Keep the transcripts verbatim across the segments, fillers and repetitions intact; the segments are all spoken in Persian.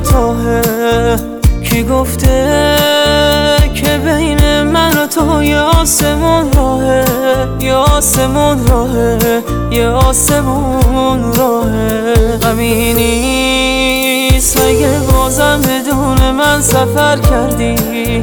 دوتاهه. کی گفته که بین من و تو یه آسمون راهه، یه آسمون راهه، یه آسمون راهه. غمی نیست اگه بازم بدون من سفر کردی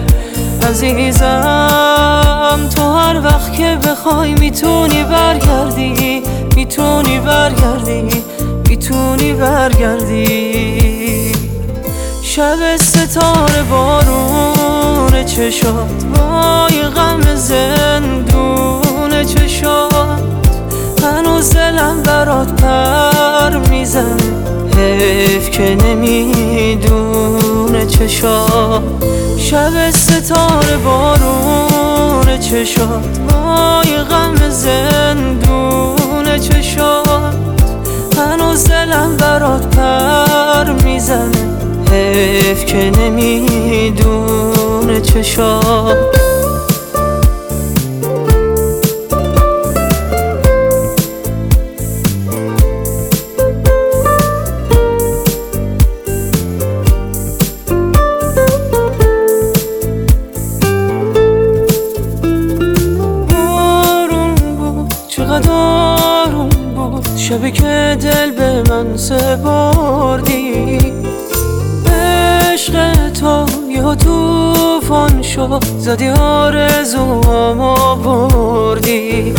عزیزم. تو هر وقت که بخوای میتونی برگردی، میتونی برگردی، میتونی برگردی. شب ستاره بارون چشات، وای غم زندون چشات. هنوز دلم برات پر میزنه، حیف که نمیدونه چشات. شب ستاره بارون چشات، وای غم زندون چشات. هنوز دلم برات پر میزنه، حیف که نمیدونه چشات. چقدر آروم بود شبی که دل به من سپردی. عشق تو یه توفان شد، زدی آرزوامو بردی.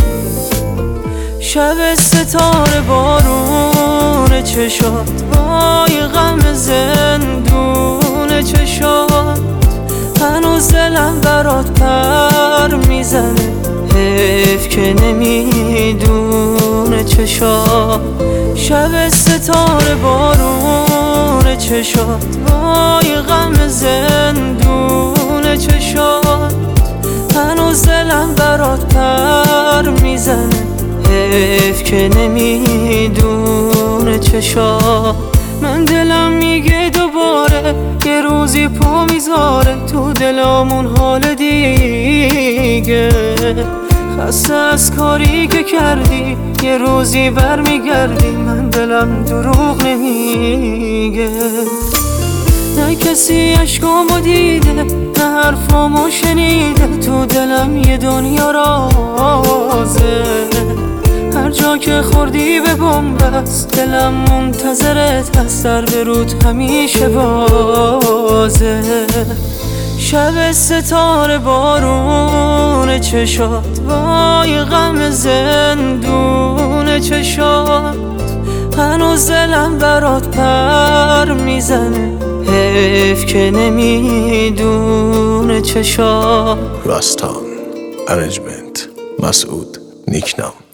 شب ستاره بارون چشات، وای غم زندون چشات. هنوز دلم برات پر میزنه، حیف که نمیدونه چشات. شب ستاره بارون چشات، وای غم زندون چشات. هنوز دلم برات پر میزنه، حیف که نمیدونه چشات. من دلم میگه دوباره یه روزی پا میذاره تو دلمون حال دیگه. خسته از کاری که کردی یه روزی برمیگردی، من دلم دروغ نمیگه. نه کسی عشقامو دیده، نه حرفامو شنیده، تو دلم یه دنیا رازه. هر جا که خوردی به بن‌بست، دلم منتظرت هست، در به رود همیشه بازه. شب ستاره بارون چشات، وای غم زندون چشات. هنوز دلم برات پر میزنه، حیف که نمیدونه چشات. راستان ارنجمنت مسعود نیکنام.